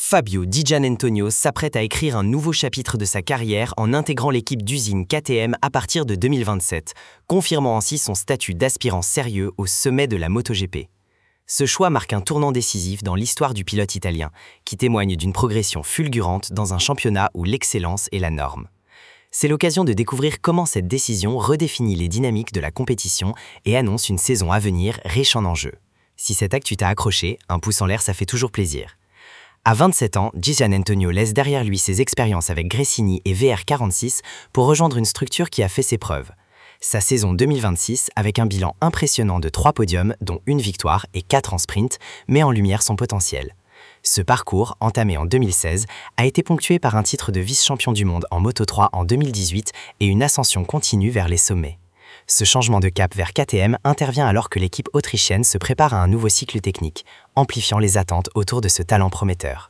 Fabio Di Giannantonio s'apprête à écrire un nouveau chapitre de sa carrière en intégrant l'équipe d'usine KTM à partir de 2027, confirmant ainsi son statut d'aspirant sérieux au sommet de la MotoGP. Ce choix marque un tournant décisif dans l'histoire du pilote italien, qui témoigne d'une progression fulgurante dans un championnat où l'excellence est la norme. C'est l'occasion de découvrir comment cette décision redéfinit les dynamiques de la compétition et annonce une saison à venir riche en enjeux. Si cette actu t'a accroché, un pouce en l'air ça fait toujours plaisir. À 27 ans, Di Giannantonio laisse derrière lui ses expériences avec Gresini et VR46 pour rejoindre une structure qui a fait ses preuves. Sa saison 2026, avec un bilan impressionnant de 3 podiums, dont une victoire et 4 en sprint, met en lumière son potentiel. Ce parcours, entamé en 2016, a été ponctué par un titre de vice-champion du monde en Moto3 en 2018 et une ascension continue vers les sommets. Ce changement de cap vers KTM intervient alors que l'équipe autrichienne se prépare à un nouveau cycle technique, amplifiant les attentes autour de ce talent prometteur.